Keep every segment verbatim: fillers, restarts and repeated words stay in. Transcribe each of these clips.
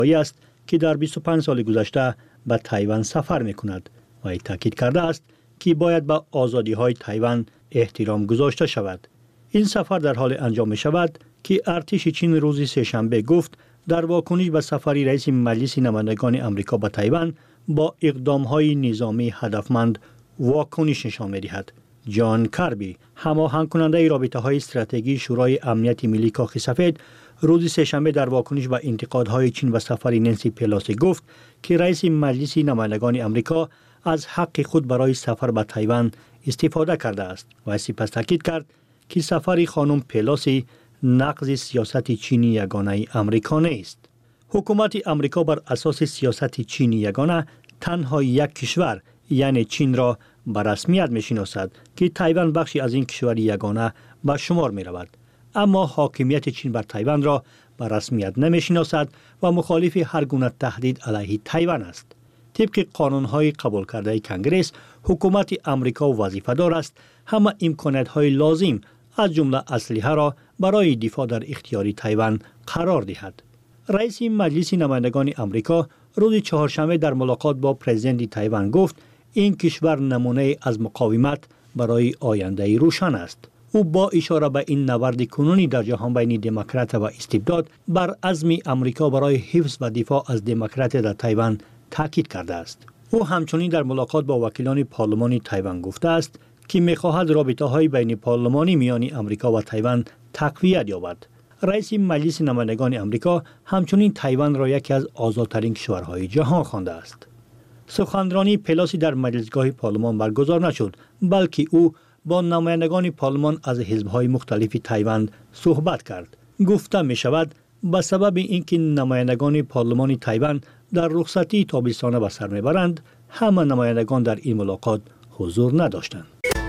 است که در بیست و پنج سال گذشته به تایوان سفر می‌کند و تاکید کرده است که باید به آزادی‌های تایوان احترام گذاشته شود. این سفر در حال انجام می‌شود که ارتش چین روز سه‌شنبه گفت در واکنش به سفر رئیس مجلس نمایندگان آمریکا به تایوان با اقدام‌های نظامی هدفمند واکنش نشان می‌دهد. جان کاربی، هماهنگ کننده رابطه‌های استراتژیکی شورای امنیت ملی کاخ سفید، روز سه‌شنبه در واکنش به انتقادهای چین به سفر نانسی پلوسی گفت که رئیس مجلس نمایندگان آمریکا از حق خود برای سفر به تایوان استفاده کرده است و سپس تاکید کرد که سفر خانم پلوسی نقض سیاست چینی یگانه آمریکا نیست. حکومت آمریکا بر اساس سیاست چینی یگانه تنها یک کشور یعنی چین را به رسمیت می‌شناسد که تایوان بخشی از این کشور یگانه به شمار می‌رود. اما حاکمیت چین بر تایوان را به رسمیت نمی‌شناسد و مخالف هر گونه تهدید علیه تایوان است. طبق قانون‌های قبول کرده کنگره، حکومت آمریکا وظیفه‌دار است همه امکانات‌های لازم از جمله اسلحه را برای دفاع در اختیار تایوان قرار دهد. رئیس مجلس نمایندگان آمریکا روز چهارشنبه در ملاقات با پرزیدنت تایوان گفت این کشور نمونه از مقاومت برای آینده روشن است. او با اشاره به این نبرد کنونی در جهان بین دموکرات و استبداد بر عزم آمریکا برای حفظ و دفاع از دموکرات در تایوان تاکید کرده است. او همچنین در ملاقات با وکیلان پارلمانی تایوان گفته است که می‌خواهد رابطه‌های بین پارلمانی میان آمریکا و تایوان تقویت یابد. رئیس مجلس نمایندگان آمریکا همچنین تایوان را یکی از آزادترین کشورهای جهان خوانده است. سخنرانی پلوسی در مجلسگاه پارلمان برگزار نشد، بلکه او با نمایندگان پارلمان از حزب‌های مختلف تایوان صحبت کرد. گفته می شود به سبب اینکه نمایندگان پارلمان تایوان در رخصتی تابستانه به سر میبرند، همه نمایندگان در این ملاقات حضور نداشتند.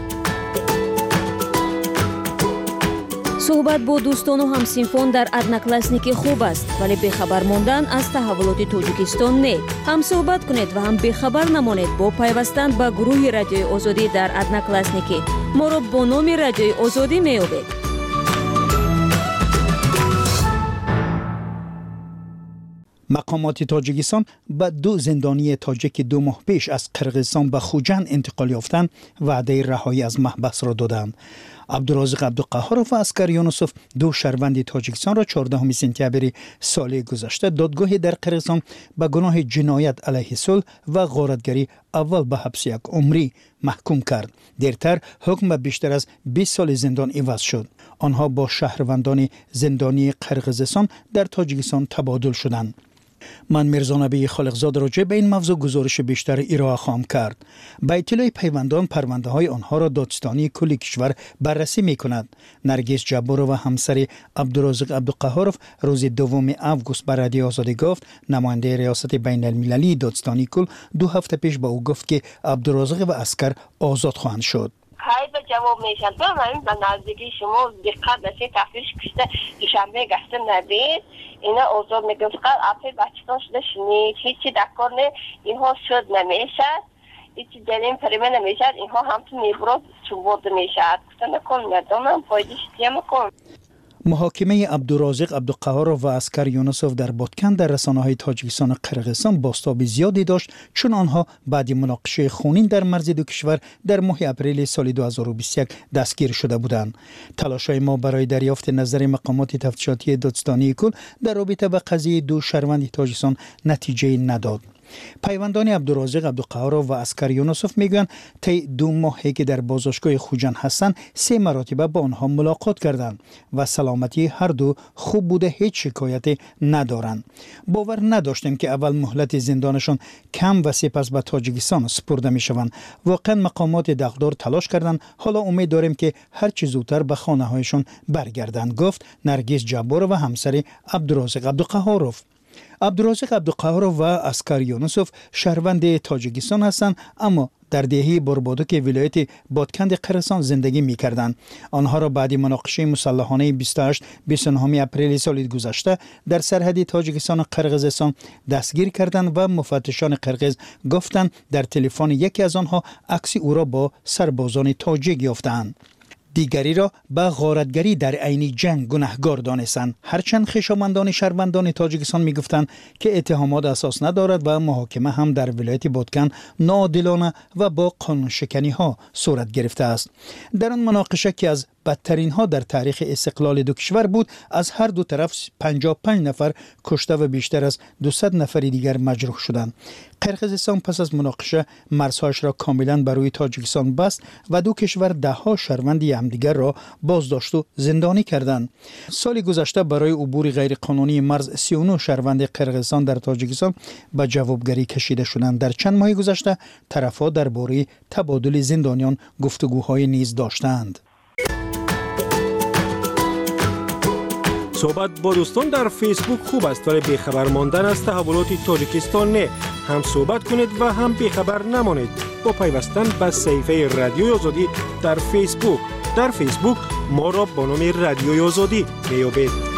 صحبت با دوستان و همسینفون در ادناکلاسنیکی خوب است، ولی بخبر ماندن از تحولات تاجیکستان نه. هم صحبت کنید و هم بخبر نمانید با پیوستن به گروه رادیوی آزادی در ادناکلاسنیکی. ما را با نام رادیوی آزادی میابید. مقامات تاجیکستان به دو زندانی تاجیک دو ماه پیش از قرقیزستان به خوجند انتقال یافتند وعده رهایی از محبس را دادند. عبدالرازق عبدالقهارов و اسکر یونسوف دو شهروند تاجیکستان را چهاردهم سپتامبر سال گذشته دادگاه در قرقیزستان به گناه جنایت علیه صلح و غارتگری اول به حبس یک عمری محکوم کرد. دیرتر حکم به بیشتر از بیست سال زندان عوض شد. آنها با شهروندان زندانی قرقیزستان در تاجیکستان تبادل شدند. من میرزا نبی خالقزاد راجع به این موضوع گزارش بیشتر ارائه خواهم کرد. به اطلاع پیوندان پرونده های آنها را دادستانی کل کشور بررسی می کند. نرگس جبار و همسر عبدالرازق عبدالقهارov روز دوم آگوست بر رادیو آزادی گفت نماینده ریاست بین المللی دادستانی کل دو هفته پیش به او گفت که عبدالرازق و اسکر آزاد خواهند شد. های به جواب میشن تو من به نزدیکی شما دقت نشه تفتیش کشته دوشنبه گشته ندید اینا آزاد میگم فقط اپی بچه‌ها شده شنید هیچی دکار نه اینها شد نمیشه هیچی دلیم پریمه نمیشه اینها همتون میبرد چوبرد میشه گفتن نکن ندامم فایدیش دیم کن. محاکمه عبدالرازق عبدالقهارov و اسکر یونسوف در بادکن در رسانه‌های تاجیکستان و قرقیزستان بازتاب زیادی داشت چون آنها بعد مناقشه خونین در مرز دو کشور در ماه اپریل سال دو هزار و بیست و یک دستگیر شده بودند. تلاش‌های ما برای دریافت نظر مقامات تفتیشاتی دادستانی کل در رابطه با قضیه دو شهروند تاجیکستان نتیجه نداد. پیوندان عبدالرازق عبدالقهارov و اسکر یونسوف میگویند طی دو ماهی که در بازداشتگاه خوجند هستند سه مرتبه با آنها ملاقات کردند و سلامتی هر دو خوب بوده، هیچ شکایتی ندارند. باور نداشتیم که اول مهلت زندانشان کم و سپس به تاجیکستان سپرده میشوند. واقعا مقامات دغدار تلاش کردند، حالا امید داریم که هر چه زودتر به خانه هایشان برگردند، گفت نرگس جبار و همسر عبدالرازق عبدالقهارov. عبدالرازق عبدالقهارov و اسکر یونسوف شهروند تاجیکستان هستند اما در دهه بربادوک ولایت بادکند قرقیزستان زندگی می‌کردند. آنها را بعد مناقشه مسلحانه بیست و هشت بیست و نه اپریل سال گذشته در سرحد تاجیکستان و قرقیزستان دستگیر کردند و مفتشان قرقیز گفتند در تلفن یکی از آنها عکس او را با سربازان تاجیک یافتند. دیگری را به غارتگری در عین جنگ گناهکار دانستند. هرچند خویشاوندان شهروندان تاجیکستان میگفتند که اتهامات اساس ندارد و محاکمه هم در ولایت بادکن ناعادلانه و با قانون شکنی ها صورت گرفته است. در آن مناقشه که از بدترین ها در تاریخ استقلال دو کشور بود، از هر دو طرف پنجاه و پنج نفر کشته و بیشتر از دویست نفر دیگر مجروح شدند. قرقیزستان پس از مناقشه مرزهایش را کاملا بر روی تاجیکستان بست و دو کشور ده ها شهروند همدیگر را بازداشت و زندانی کردند. سال گذشته برای عبور غیرقانونی مرز سی و نه شهروند قرقیزستان در تاجیکستان به جوابگری کشیده شدند. در چند ماه گذشته طرفها درباره تبادل زندانیان گفتگوهای نیز داشتند. صحبت با دوستان در فیسبوک خوب است، ولی بیخبر ماندن از تحولات تاجیکستان نه. هم صحبت کنید و هم بیخبر نمانید با پیوستن به صفحه رادیوی آزادی در فیسبوک. در فیسبوک ما را با نام رادیوی آزادی میابید.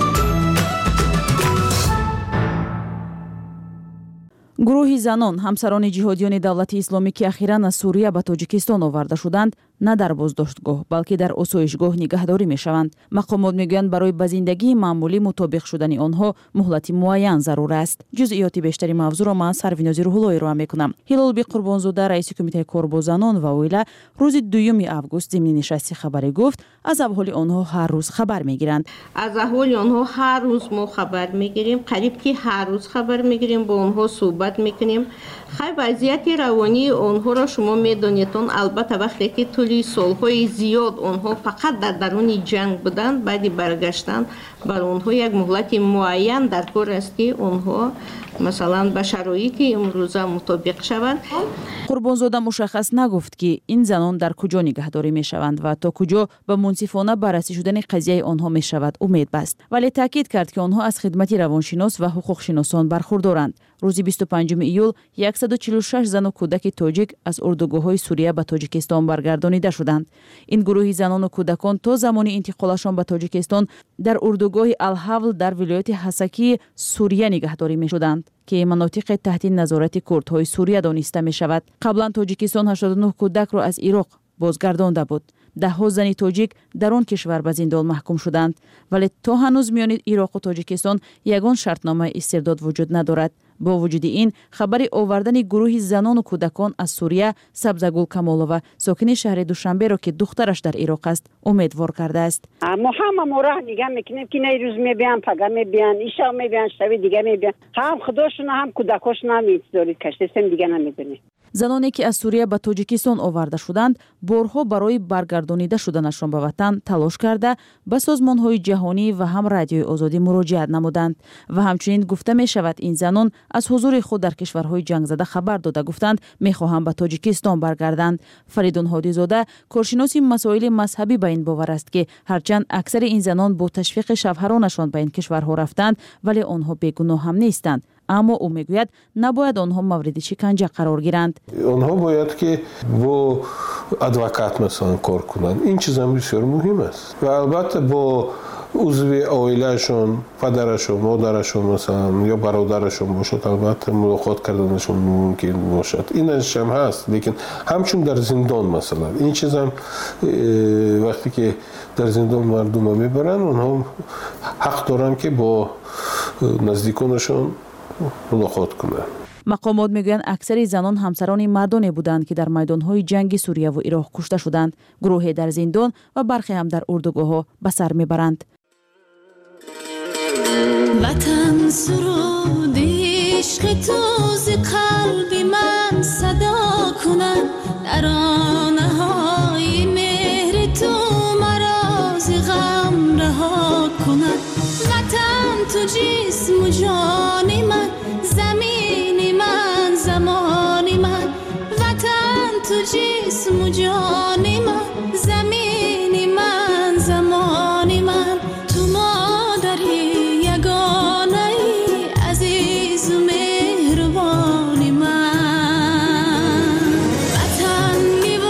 گروهی زنان همسران جهادیان دولت اسلامی که اخیراً از سوریه به تاجیکستان آورده شدند، نه در بازداشتگاه بلکه در آسایشگاه نگهداری میشوند. مقامات میگویند برای به زندگی معمولی مطابق شدن آنها مهلت معین ضرور است. جزئیات بیشتری موضوع را من سرویناز روح‌الله ارائه میکنم. هلال بی قربانزاده رئیس کمیته کار با زنان و اویله روز دوم آگوست ضمن نشست خبری گفت از احوال آنها هر روز خبر میگیرند. از احوال آنها هر روز ما خبر میگیریم، قریب که هر روز خبر میگیریم، با آنها صحبت میکنیم. خیلی وضعیت روانی آنها را شما میدانیدون. البته وقتی که طولی سالهای زیاد آنها فقط در درون جنگ بودند، بعدی برگشتن بر آنها یک مهلت معین در کار است که آنها مثلا به شرایط امروزه مطابق شوند. قربانزاده مشخص نگفت که این زنان در کجا نگهداری می شوند و تا کجا به منصفانه بررسی شدن قضیه آنها می شود امید بست، ولی تاکید کرد که آنها از خدمت روانشناس و حقوق شناسان برخوردارند. روز بیست و پنجم ایول صد و چهل و شش زن و کودک تاجیک از اردوگاه‌های سوریه به تاجیکستان برگردانیده شدند. این گروه زنان و کودکان تا زمان انتقالشان به تاجیکستان در اردوگاه الحول در ولایت حسکی سوریه نگهداری می شدند که مناطق تحت نظارت کردهای سوریه دانسته می شود. قبلا تاجیکستان هشتاد و نه کودک را از عراق بازگردانده بود. ده ها زن تاجیک در آن کشور به زندان محکوم شدند، ولی تا هنوز میان عراق و تاجیکستان یگان شرطنامه استرداد وجود ندارد. با وجود این، خبر آوردن گروه زنان و کودکان از سوریه سبزگل کمالووا ساکن شهر دوشنبه را که دخترش در عراق است امیدوار کرده است. ما هم مورا نگاه میکنیم که نه روز میبیان، پگاه میبیان، ایشا میبیان، شب دیگه میبیان. هم خودشون هم کودکاشون هم میذارید کشته سم دیگه نمیدونی. زنانی که از سوریه به تاجیکستان آورده شدند، بارها برای برگردانیده شدنشان به وطن تلاش کرده به سازمان‌های جهانی و هم رادیوی آزادی مراجعت نمودند و همچنین گفته می شود این زنان از حضور خود در کشورهای جنگ زده خبر داده گفتند می‌خواهند به تاجیکستان برگردند. فریدون هادی زاده کارشناس مسائل مذهبی به این باور است که هرچند اکثر این زنان با تشویق شوهرانشان به این کشورها رفتند، ولی آنها بیگناه هم نیستند. اما او میگوید نباید آنها مورد شکنجه قرار گیرند. آنها باید که با ادوکات مثلا کار کنند. این چیز هم بسیار مهم است و البته با عضو عائلهشون، پدرشون، مادرشون مثلا یا برادرشون باشد، البته ملاقات کردنشون ممکن باشد. اینش هم هست، لیکن همچون در زندان مثلا این چیز هم وقتی که در زندان مردم میبرن اونها حق دارن که با نزدیکانشون ملاقات کنند. مقامات میگویند اکثر زنان همسران مردانی بودند که در میدانهای جنگ سوریه و عراق کشته شدند. گروهی در زندان و برخی هم در اردوگاه‌ها به سر میبرند. وطن سرود عشق تو ز قلب من صدا کند، ترانه های مهر تو مرا ز غم رها کند. وطن تو جسم و جان من، زمین من زمان من. وطن تو جسم و جان من، زمین من زمان من. تو مادری یگانه ای، عزیز و مهربان من. وطن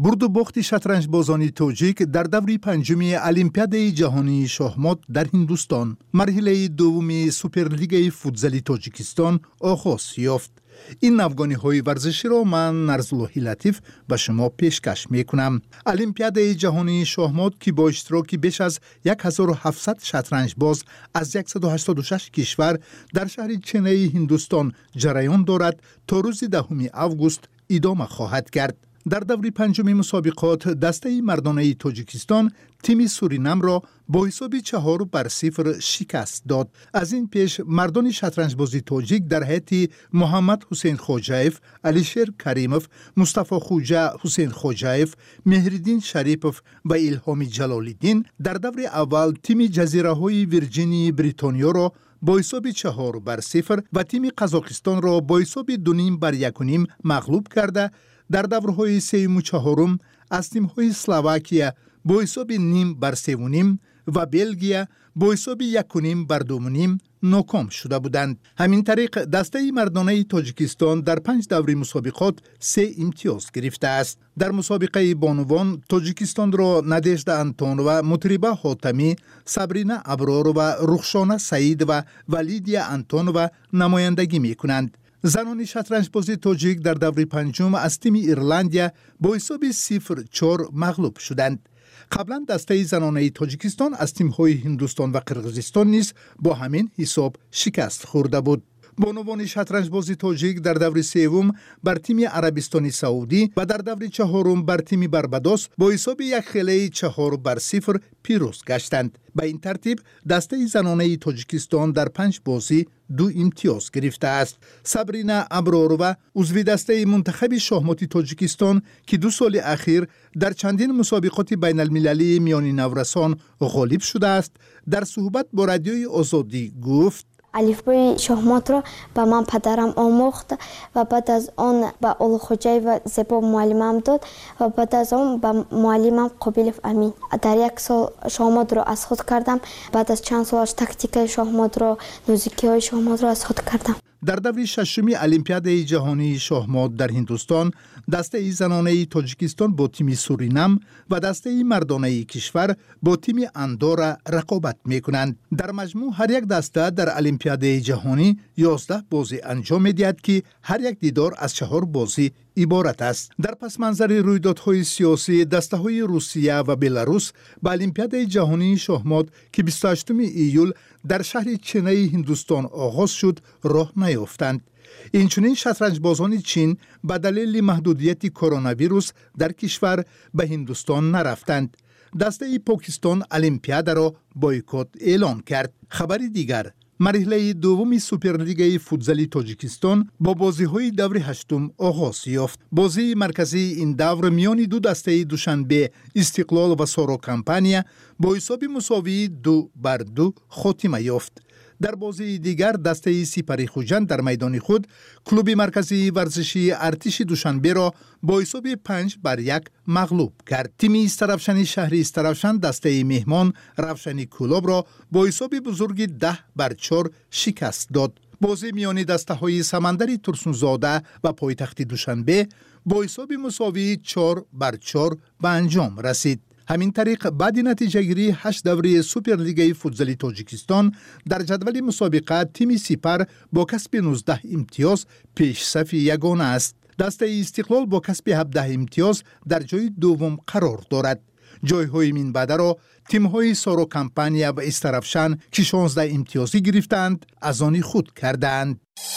бурду бохти шатранҷбозони тоҷик дар даври панҷуми Олимпиадаи ҷаҳонии шоҳмот дар Ҳиндустон, марҳилаи дуввуми Суперлигаи футзали Тоҷикистон оғоз ёфт. ин навгониҳои варзиширо ман Нарзуллоҳи Латиф ба шумо пешкаш мекунам. Олимпиадаи ҷаҳонии шоҳмот, ки бо иштироки беш аз ҳазору ҳафтсад шатранҷбоз аз сад و ҳаштоду шаш кишвар дар шаҳри Ченнаи Ҳиндустон ҷараён дорад, то рӯзи даҳуми август идома хоҳад кард. дар даври панҷуми мусобиқот дастаи мардонаи Тоҷикистон тими Суринамро бо ҳисоби чаҳор бар сифр шикаст дод. аз ин пеш мардони шатранҷбози тоҷик дар ҳайати Муҳаммад Ҳусейн Хоҷаев, Алишер Каримов, Мустафо Хуҷа Ҳусейн Хоҷаев, Меҳриддин Шарипов ва Илҳоми Ҷалолиддин дар даври аввал тими ҷазираҳои Вирҷинии Бритониёро бо ҳисоби чаҳор бар сифр ва тими Қазоқистонро бо ҳисоби дуним бар якуним мағлуб карда, дар даврҳои сеюму чаҳорум аз тимҳои Словакия бо ҳисоби ним бар севуним ва Белгия бо ҳисоби якуним бар думуним ноком шуда буданд. ҳамин тариқ дастаи мардонаи Тоҷикистон дар панҷ даври мусобиқот се имтиёз гирифтааст. дар мусобиқаи бонувон Тоҷикистонро Надежда Антонова, Мутриба Ҳотамӣ, Сабрина Абророва, Рухшона Саидова ва Лидия Антонова намояндагӣ мекунанд. занони шатранҷбози тоҷик дар даври панҷум аз тими Ирландия бо ҳисоби сифр чор мағлуб шуданд. қаблан дастаи занонаи Тоҷикистон аз тимҳои Ҳиндустон ва Қирғизистон низ бо ҳамин ҳисоб шикаст хӯрда буд. бонувони шатранҷбози тоҷик дар даври севум бар тими Арабистони Саудӣ ва дар даври чаҳорум бар тими Барбадос бо ҳисоби якхелаи чаҳор бар сифр пирӯз гаштанд. ба ин тартиб дастаи занонаи Тоҷикистон дар панҷ бозӣ ду имтиёз гирифтааст. Сабрина Абророва, узви дастаи мунтахаби шоҳмоти Тоҷикистон, ки ду соли ахир дар чандин мусобиқоти байналмилалии миёни наврасон ғолиб шудааст, дар суҳбат бо Радиои Озодӣ гуфт: алифбои шоҳмотро ба ман падарам омӯхт ва баъд аз он ба Олухоҷаева Зебо муаллимам дод ва баъд аз он ба муаллимам Қобилов Амин. дар як сол шоҳмотро аз худ кардам. баъд аз чанд солаш тактикаи шоҳмотро, нозикиҳои шоҳмотро аз худ кардам. дар даври шашуми Олимпиадаи ҷаҳонии шоҳмот дар Ҳиндустон, дастаи занонаи Тоҷикистон бо тими Суринам ва дастаи мардонаи кишвар бо тими Андора рақобат мекунанд. дар маҷмӯъ ҳар як даста дар Олимпиадаи ҷаҳонӣ ёздаҳ бозӣ анҷом медиҳад, ки ҳар як дидор аз чаҳор бозӣ иборат аст. дар пасманзари рӯйдодҳои сиёсӣ, дастаҳои Русия ва Беларус ба Олимпиадаи ҷаҳонии шоҳмот, ки бисту ҳаштуми июл дар шаҳри Ченнаи Ҳиндустон оғоз шуд, роҳ наёфтанд. инчунин шатранҷбозони Чин ба далели маҳдудияти коронавирус дар кишвар ба Ҳиндустон нарафтанд. дастаи Покистон Олимпиадаро бойкот эълон кард. хабари дигар: марҳилаи дуввуми Суперлигаи футзали Тоҷикистон бо бозиҳои даври ҳаштум оғоз ёфт. бозии марказии ин давр миёни ду дастаи Душанбе, Истиқлол ва Соро Компания бо ҳисоби мусовии ду бар ду хотима ёфт. дар бозии дигар дастаи Сипари Хуҷанд дар майдони худ клуби марказии варзишии Артиши Душанберо бо ҳисоби панҷ бар як мағлуб кард. тими Истаравшани шаҳри Истаравшан дастаи меҳмон Равшани Кӯлобро бо ҳисоби бузурги даҳ бар чор шикаст дод. бозӣ миёни дастаҳои Самандари Турсунзода ва пойтахти Душанбе бо ҳисоби мусовии чор бар чор ба анҷом расид. ҳамин тариқ баъди натиҷагирии ҳашт даври Суперлигаи футзали Тоҷикистон дар ҷадвали мусобиқа тими Сипар бо касби нуздаҳ имтиёз пешсафи ягона аст. дастаи Истиқлол бо касби ҳабдаҳ имтиёз дар ҷои дуввум қарор дорад. ҷойҳои минбаъдаро тимҳои Соро Компания ва Истаравшан, ки шонздаҳ имтиёзӣ гирифтанд, аз они худ кардаанд.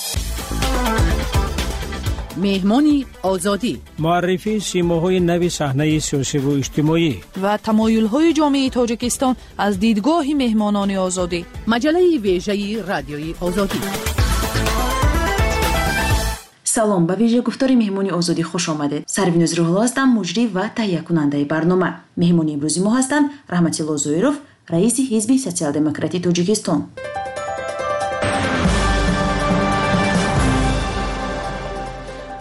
меҳмони озодӣ, муаррифии симоҳои нави саҳнаи сиёсиву иҷтимоӣ ва тамоюлҳои ҷомеаи Тоҷикистон аз дидгоҳи меҳмонони озодӣ. маҷалаи вежаи Радиои Озодӣ. салом, ба вижа гуфтори меҳмони озодӣ хуш омадед. Сарвинуз Рӯҳулло ҳастам, муҷрӣ ва таҳиякунандаи барнома. меҳмони имрӯзи мо ҳастанд Раҳматилло Зоиров, раиси ҳизби социал-демократии Тоҷикистон.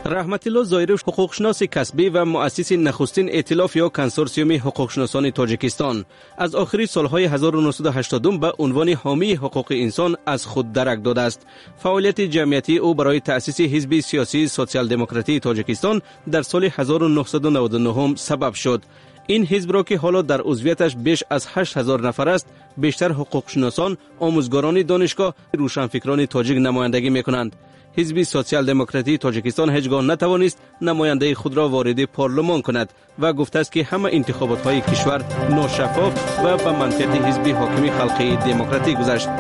رحمتالله زایروف حقوقشناس کسبی و مؤسس نخستین ائتلاف یا کنسورسیوم حقوقشناسان تاجیکستان از آخر سالهای هزار و نهصد و هشتاد به عنوان حامی حقوق انسان از خود درک داده است. فعالیت جمعیتی او برای تأسیس حزب سیاسی سوسیال دموکراتی تاجیکستان در سال هزار و نهصد و نود و نه سبب شد. این حزب را که حالا در عضویتش بیش از هشت هزار نفر است، بیشتر حقوقشناسان، آموزگاران دانشگاه، روشنفکران تاجیک نمایندگی می‌کنند. حزب سوسیال دموکراتی تاجیکستان هیچگاه نتوانست نماینده خود را وارد پارلمان کند و گفته است که همه انتخابات های کشور ناشفاف و به منفعت حزب حاکم خلقی دموکراتی گذشت.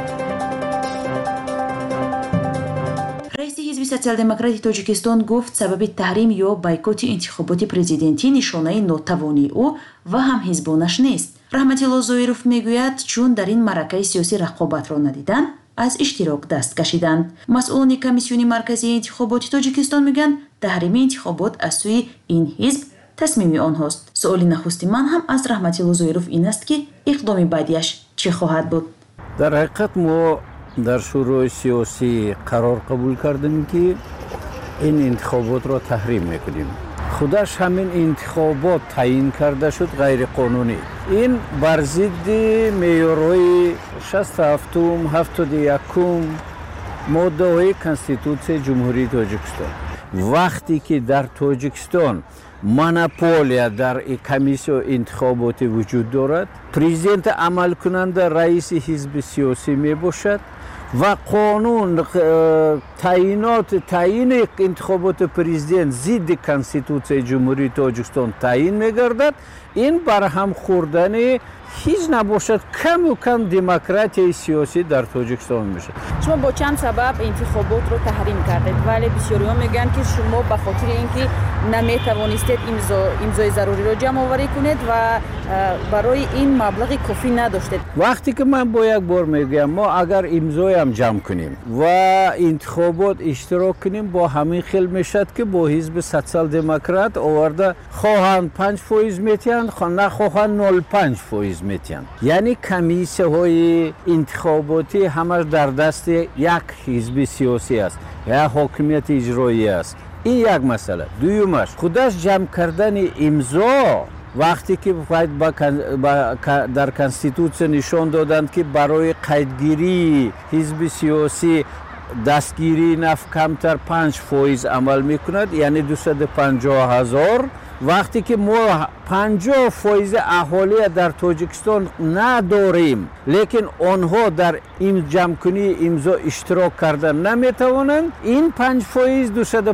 رئیس حزب سوسیال دموکراتی تاجیکستان گفت سبب تحریم یا بایکوت انتخابات پرزیدنتی نشانه ناتوانی او و هم حزبانش نیست. رحمتالله زایروف میگوید چون در این معرکه سیاسی رقابت را ندیدند از اشتراک دست کشیدند. مسئولان کمیسیون مرکزی انتخابات تاجیکستان میگن تحریم انتخابات از سوی این حزب تصمیم آنهاست. سؤال نخستی من هم از رحمتالله زایروف این است که اقدام بعدیش چه خواهد بود؟ در حقیقت ما در شورای سیاسی قرار قبول کردیم که این انتخابات را تحریم میکنیم. خودش همین انتخابات تعیین کرده شد غیر قانونی. این بر ضد معیارهای شصت و هفت هفتاد و یک ماده های کنستیتوسیون جمهوری تاجیکستان. وقتی که در تاجیکستان مونوپولیا در کمیسیون انتخابات وجود دارد، پرزیدنت عمل کننده رئیس حزب سیاسی می باشد و قانون تعیینات تعیین انتخابات پرزیدنت ضد کنستیتوسیون جمهوری تاجیکستان تعیین می‌گردد. این برهم خوردن هیچ نباشد کم و کم دموکراسی سیاسی در تاجیکستان میشه. شما با چند سبب انتخابات رو تحریم کردید ولی بسیاری‌ها میگن که شما به خاطر اینکه نمیتوانستید امضا امضای ضروری رو جمع آوری کنید و برای این مبلغ کافی نداشتید. وقتی که من با یک بار میگم ما اگر امضای هم جمع کنیم و انتخابات اشتراک کنیم با همین خیل میشد که با حزب سوسیال دموکرات آورده خواهند پنج فیصد میتین نخواهند نول پنج فیصد میتین. یعنی کمیسیه های انتخاباتی همش در دست یک حزب سیاسی است یا حاکمیت اجرایی است. این یک مسئله. دویمش خودش جمع کردن امضا وقتی که در کنستیتوسیون نشان دادند که برای قیدگیری حزب سیاسی دستگیری نفت کمتر پنج فیصد عمل میکند، یعنی دویست و پنجاه هزار. وقتی که ما پنجاه فیصد اهالی در تاجیکستان نداریم لیکن آنها در این جمع کنی امضا اشتراک کردن نمیتوانند، این پنج فیصد دویست و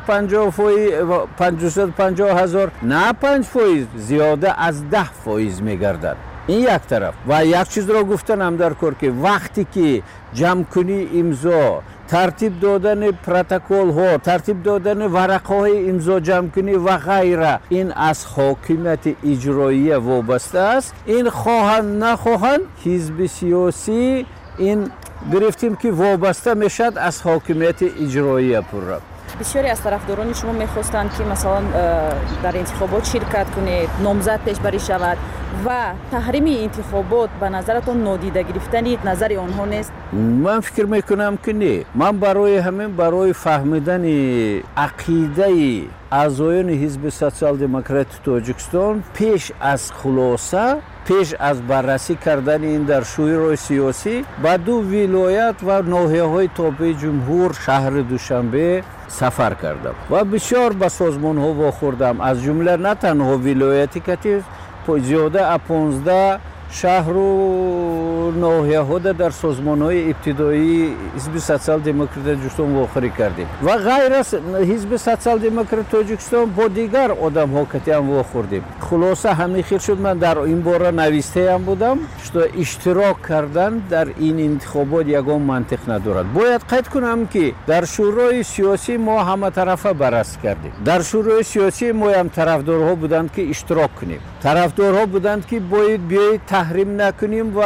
پنجاه هزار نه پنج فیصد زیاده از ده فیصد میگردد. این یک طرف. و یک چیز را گفتنم در کار که وقتی که جمع کنی امضا، ترتیب دادن پروتکل ها، ترتیب دادن ورقه های امضا جمع کنی و غیره، این از حاکمیت اجرایی وابسته است. این خواهند نخواهند حزب سیاسی این گرفتیم که وابسته میشد از حاکمیت اجرایی پورا. بسیاری از طرفداران شما میخواستند که مثلا در انتخابات شرکت کنید، نامزد پیش بری شود و تحریم انتخابات به نظرتون نادیده گرفتن نظر آنها نیست؟ من فکر میکنم که نه. من برای همین برای فهمیدن عقیده اعضایان حزب سوسیال دموکرات تاجیکستان پیش از خلاصه پیش از بررسی کردن این در شورای سیاسی با دو ولایت و ناحیه‌های تابع جمهور شهر دوشنبه سفر کردم و بسیار به سازمان ها واخوردم، از جمله نه تنها ولایتی که زیاده از پانزده شهر و ناحیه ها در سازمان های ابتدایی حزب سوسیال دموکرات تاجیکستان واخوری کردیم و غیر از حزب سوسیال دموکرات تاجیکستان با دیگر آدم ها که هم واخوردیم. خلاصه همین خیر شد من در این باره نویسته هم بودم که اشتراک کردن در این انتخابات یگان منطق ندارد. باید قید کنم که در شورای سیاسی ما همه طرفه بررسی کردیم. در شورای سیاسی ما هم طرفدارها بودند که اشتراک کنیم، طرفدارها بودند که باید بیایید تحریم نکنیم و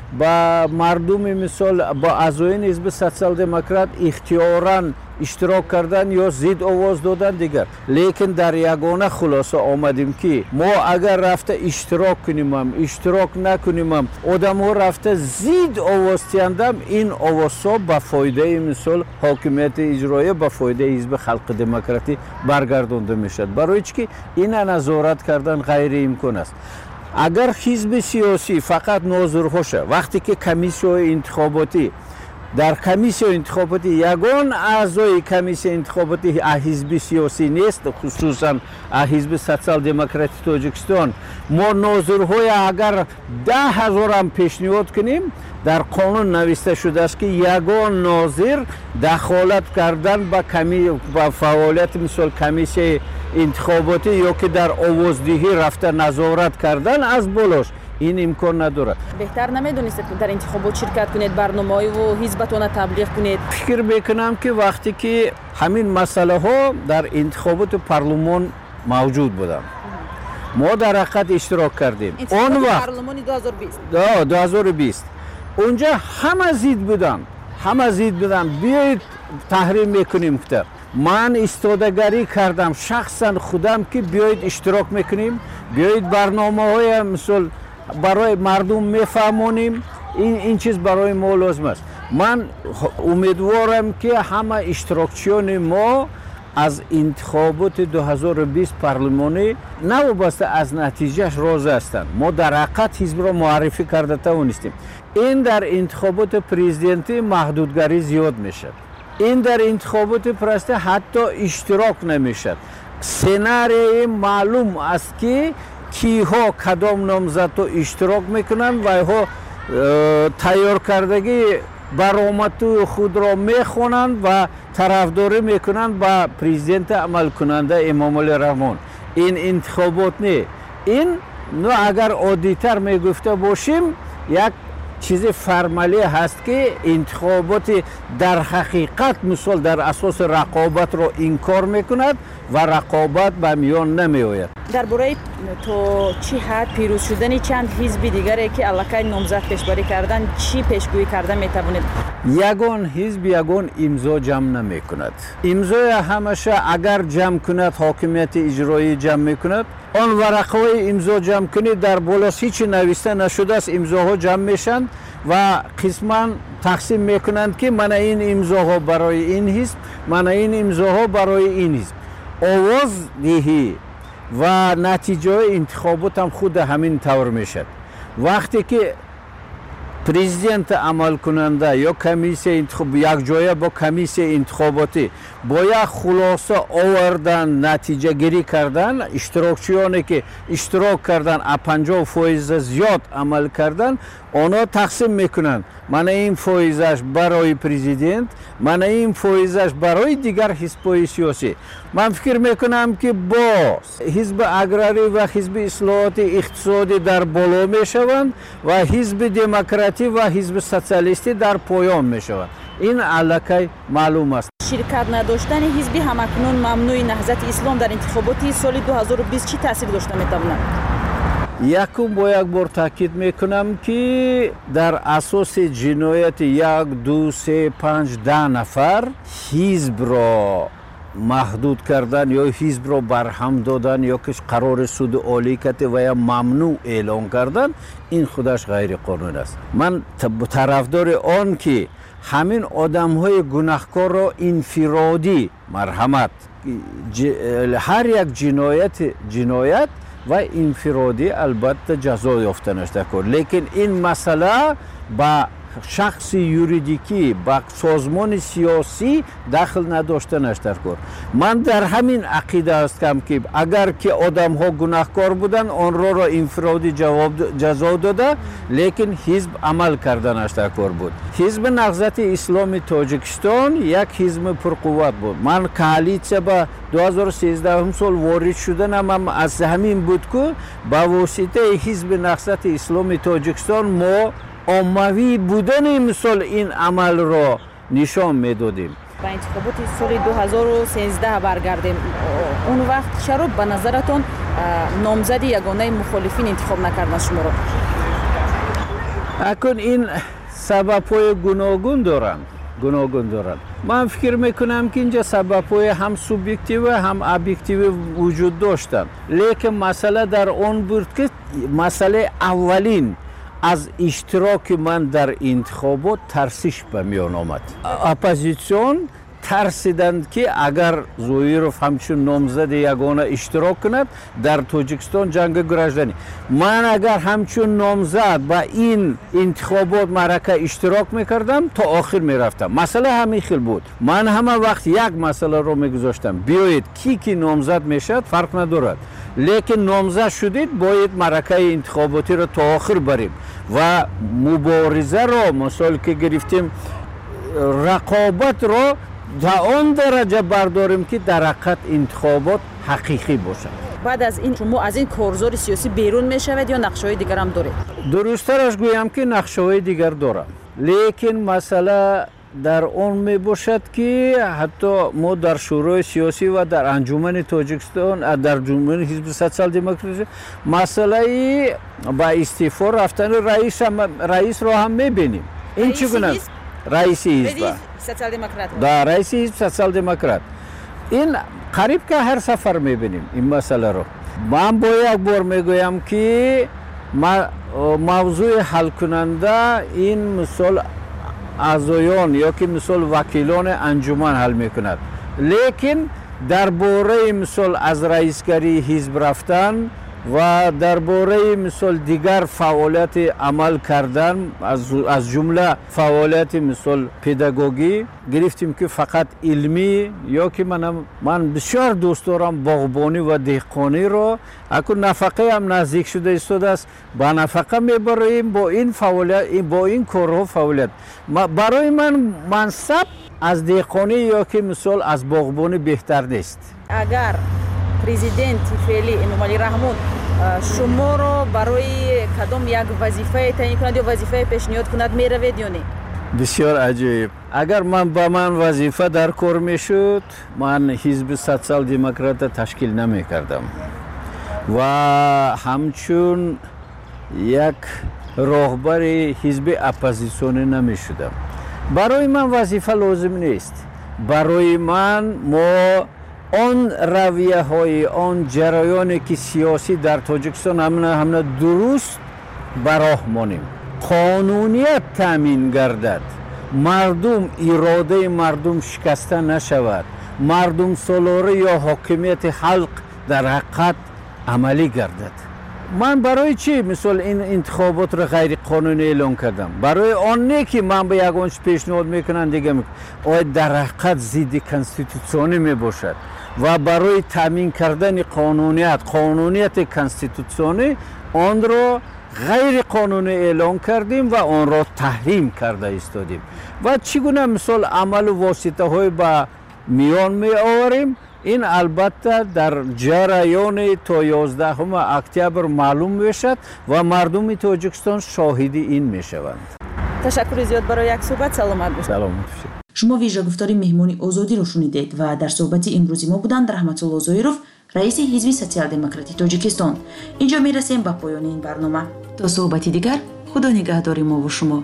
ба мардуми мисол ба аъзоини ҳизби социал демократ ихтиёран иштирок кардан ё зид овоз додан дигар. Лекин дар ягона хулоса омадем ки мо агар рафта иштирок кунимам иштирок накунимам одамҳо рафта зид овоз тиҳандам ин овозҳо ба фоидаи мисол ҳокимияти иҷроия ба фоидаи ҳизби халқи демократӣ баргардонда мешавад. барои чӣ ки ина назорат кардан ғайриимкон аст. агар ҳизби сиёсӣ фақат нозирҳоша вақте ки комиссияҳои интихоботӣ дар комиссияи интихоботӣ ягон аъзои комиссияи интихоботӣ ҳизби сиёсӣ нест, хусусан ҳизби социал демократии Тоҷикистон, мо нозирҳои агар даҳ ҳазорам пешниҳод кунем дар қонун нависта шудааст ки ягон нозир дахолат кардан ба ба фаъолияти мисол комиссияи интихоботӣ ё ки дар овоздиҳӣ рафта назорат кардан аз болош ин имкон надорад. беҳтар намедонистед ки дар интихобот ширкат кунед, барномаҳои ҳизбатона таблиғ кунед? фикр мекунам ки вақте ки ҳамин масъалаҳо дар интихоботи парлумон мавҷуд буданд, мо дар ҳақиқат иштирок кардем. Он вақт парлумони ду ҳазору бист ду ҳазору бист унҷа ҳама зид буданд, ҳама зид буданд. биёед таҳрим мекунем кутар. ман истодагарӣ кардам шахсан худам ки биёед иштирок мекунем, биёед барномаҳои мисол барои мардум мефаҳмонем. ин ин чиз барои мо лозим аст. ман умедворам ки ҳама иштирокчиёни мо аз интихоботи ду ҳазору бист парлумонӣ навобаста аз натиҷааш розӣ ҳастанд. мо дар ҳақиқат ҳизбро муаррифӣ карда тавонистем. ин дар интихоботи президентӣ маҳдудгарӣ зиёд мешавад. ин дар интихоботи президентӣ ҳатто иштирок намешавад. сценарии маълум аст ки киҳо кадом номзадҳо иштирок мекунанд ва ҳо тайёркардагии баромадҳои худро мехонанд ва тарафдорӣ мекунанд ба президенти амалкунанда Эмомалӣ Раҳмон. ин интихобот не. ин ну агар оддитар мегуфта бошем як чизи формалӣ ҳаст ки интихоботи дар ҳақиқат мисол дар асоси рақобатро инкор мекунад ва рақобат ба миён намеояд. дар бораи то чӣ ҳад пирӯз шудани чанд ҳизби дигаре ки аллакай номзад пешбарӣ кардан чӣ пешгӯӣ карда метавонед? ягон ҳизб ягон имзо ҷамъ намекунад. имзои ҳамаша агар ҷамъ кунад ҳокимияти иҷроӣ ҷамъ мекунад. он варақаҳои имзо ҷамъкунӣ дар болос ҳичи нависта нашудааст, имзоҳо ҷамъ мешанд ва қисман тақсим мекунанд ки мана ин имзоҳо барои ин ҳизб, мана ин имзоҳо барои ин ҳизб. овоз диҳӣ ва натиҷаҳои интихобот ҳам худ ҳамин тавр мешавад. вақте ки президент амалкунанда ё комиссия интихоб якҷоя бо комиссияи интихоботӣ бо як хулоса овардан натиҷагирӣ кардан, иштирокчиёне ки иштирок кардан а панҷоҳ фоиза зиёд амал кардан, онҳо тақсим мекунанд. мана ин фоизаш барои президент, мана ин фоизаш барои дигар ҳизбҳои сиёсӣ. ман фикр мекунам ки бо ҳизби аграрӣ ва ҳизби ислоҳоти иқтисодӣ дар боло мешаванд ва ҳизби демократӣ ва ҳизби социалистӣ дар поён мешаванд. ин аллакай маълум аст. ширкат надоштани ҳизби ҳамакнун мамнӯи наҳзати ислом дар интихоботи соли ду ҳазору бист чӣ таъсир дошта метавонад? якум бо як бор таъкид мекунам ки дар асоси ҷинояти як ду се панҷ да нафар ҳизбро маҳдуд кардан ё ҳизбро барҳам додан ё ки қарори суди олӣ карда ва я мамнӯъ эълон кардан, ин худаш ғайриқонун аст. ман тарафдори он ки ҳамин одамҳои гунаҳкорро инфиродӣ марҳамат, ҳар як ҷиноят ва инфиродӣ албатта ҷазо ёфтанаш дакор. лекин ин масъала ба шахси юридикӣ, ба созмони сиёсӣ дахл надоштанаш даркор. ман дар ҳамин ақида ҳастам ки агар ки одамҳо гунаҳкор буданд, онҳоро инфиродӣ ҷазо дода, лекин ҳизб амал карданаш даркор буд. ҳизби наҳзати исломи Тоҷикистон як ҳизби пурқувват буд. ман коалитсия ба ду ҳазору сенздаҳум сол ворид шуданам аз ҳамин буд ки ба воситаи ҳизби наҳзати исломи Тоҷикистон мо оммавӣ будани мисол ин амалро нишон медодем. ба интихоботи соли ду ҳазору сенздаҳ баргардем. он вақт чаро ба назаратон номзади ягонаи мухолифин интихоб накарданд шуморо? اکنون این سبب‌های گوناگون دارن گوناگون دارن من فکر میکنم که اینجا سبب‌های هم سوبژکتیو و هم ابجکتیو وجود داشتن لیکن مسئله در اون بود که مسئله اولین از اشتراک من در انتخابات ترسیش به میان آمد اپوزیسیون ترسیدند که اگر زویروف همچون نامزد یگانه اشتراک کند در تاجیکستان جنگ گراژدنی من اگر همچون نامزد با این انتخابات معرکه اشتراک میکردم تا آخر میرفتم مسئله همین خیل بود من همه وقت یک مسئله رو میگذاشتم بیایید کی کی نامزد میشد فرق ندارد لیکن نامزد شدید باید معرکه انتخاباتی رو تا آخر بریم و مبارزه رو مثال که گرفتیم رقابت رو تا اون درجه برداریم که در حقیقت انتخابات حقیقی باشد. بعد از این شما از این کارزار سیاسی بیرون میشوید یا نقشه‌های دیگر هم دارید؟ درست‌ترش گویم که نقشه‌های دیگر دارم. لیکن مسئله در اون می باشد که حتی ما در شورای سیاسی و در انجمن تاجیکستان در انجمن حزب سوسیال دموکراسی مسئله با استعفا رفتن رئیس رئیس رو هم می‌بینیم. این چگونه رئیس حزب سوسیال دموکرات در رئیس حزب سوسیال دموکرات این قریب که هر سفر می‌بینیم این مسئله رو من با یک بار میگویم که موضوع حل کننده این مثال اعضایان یا که مثال وکیلان انجمن حل میکند لیکن درباره مثال از رئیسگری حزب رفتن و درباره مثال دیگر فعالیت عمل کردن از از جمله فعالیت مثال پداگوژی گرفتیم که فقط علمی یا که من من بسیار دوست دارم باغبانی و دهقانی رو اکنون نفقه هم نزدیک شده ایستاده است با نفقه میبریم با این فعالیت با این کارها فعالیت برای من منصب از دهقانی یا که مثال از باغبانی بهتر نیست اگر پرزیدنت فعلی انومالی رحمون شما رو برای کدام یک وظیفه تعیین کند یا وظیفه پیشنهاد کند میروید یا نه؟ بسیار عجیب اگر من با من وظیفه در کار میشد من حزب سوسیال دموکرات تشکیل نمی کردم و همچون یک راهبر حزب اپوزیسیونی نمی شدم برای من وظیفه لازم نیست برای من ما آن رویه های آن جریانی که سیاسی در تاجیکستان همه همه درست براه مانیم قانونیت تامین گردد مردم اراده مردم شکسته نشود مردم سالاره یا حاکمیت خلق در حقیقت عملی گردد من برای چی مثل این انتخابات را غیر قانونی اعلام کردم برای آن نه که من به یگانش پیشنهاد میکنم دیگه میکنم در حقیقت ضد کنستیتوسیونی میباشد و برای تامین کردن قانونیت قانونیت کنستیتوسیونی آن را غیر قانونی اعلام کردیم و آن را تحریم کرده ایستادیم و چگونه مثال عمل و واسطه های به میان می آوریم این البته در جریان تا یازدهم اکتبر معلوم میشد و مردم تاجیکستان شاهدی این میشوند. تشکر زیاد برای یک صحبت سلامت باشید. سلامت باشید. شما ویژه گفتار مهمانی آزادی رو شنیدید و در صحبت امروزی ما بودند رحمت الله زویروف رئیس حزب سوسیال دموکراتی تاجیکستان. اینجا میرسیم به پایان این برنامه. تا صحبتی دیگر خدا نگهدار ما و شما.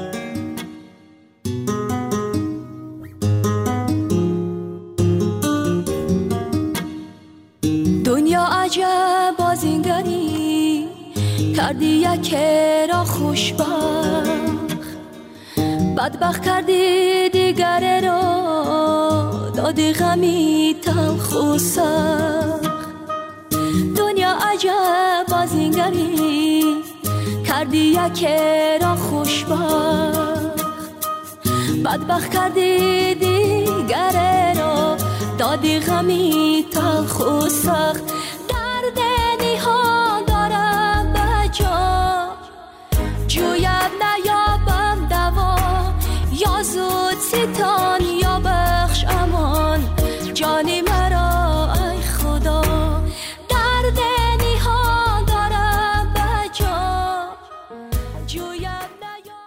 دنیا عجب بازینگری کردی یک را خوشبخت بدبخت کردی دیگر را دادی غمی تلخ و سخت دنیا عجب بازینگری کردی یک را خوشبخت بدبخت کردی دیگر را دادی غمی تلخ و سخت درد نهان دارم به جا جویم نیا